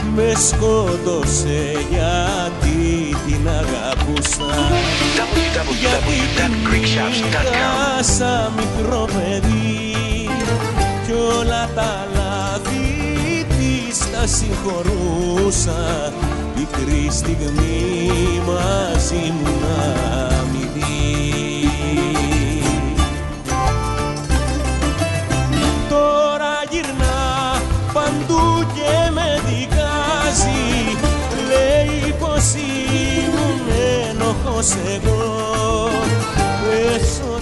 με σκότωσε γιατί την αγαπούσα, γιατί την είχα σαν μικρό παιδί κι όλα τα λάθη της τα συγχωρούσα, πικρή στιγμή μαζί μου να μη δει. Τώρα γυρνά παντού και με δικάζει, λέει πως ήμουν ένοχος εγώ, πες